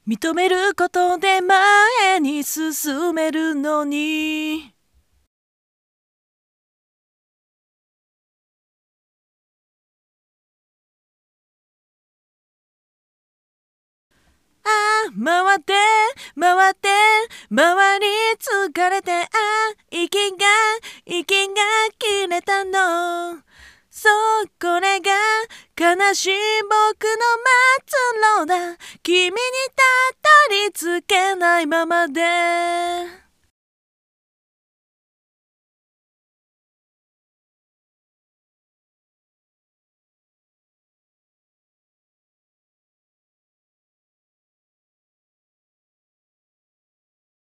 認めることで前に進めるのに。回って回って回り疲れて息が切れたの。これが悲しい僕の末路だ。君にたどり着けないままで